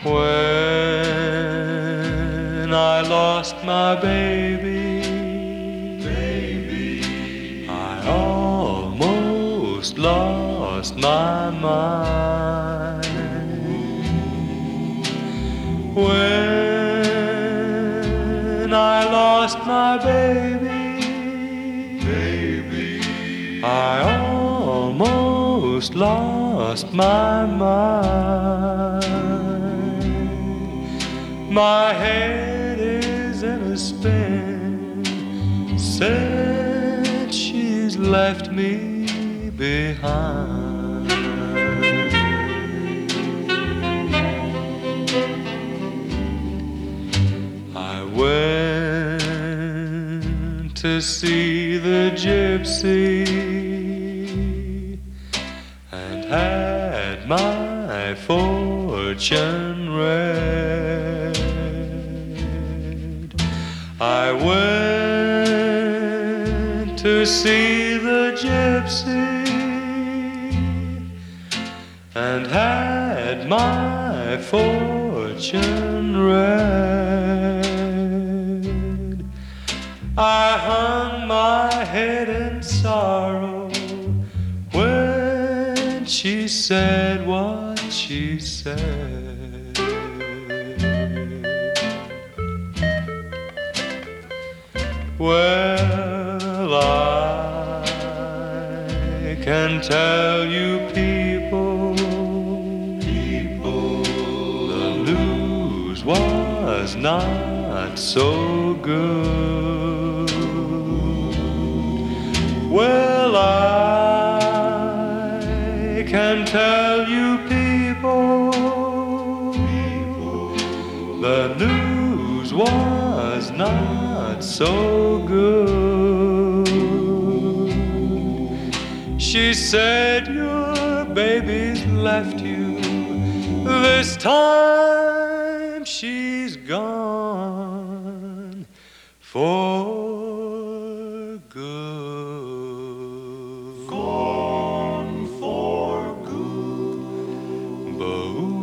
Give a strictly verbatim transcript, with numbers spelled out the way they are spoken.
When I lost my baby, baby, I almost lost my mind. When I lost my baby, baby, I almost lost my mind. My head is in a spin since she's left me behind. I went to see the gypsy and had my fortune read. I went to see the gypsy and had my fortune read. I hung my head in sorrow when she said what she said. Well, I can tell you people, people, the news was not so good. Well, I can tell you people, people, the news was not so good. She said your baby's left you. This time she's gone for good. Gone for good. Boo.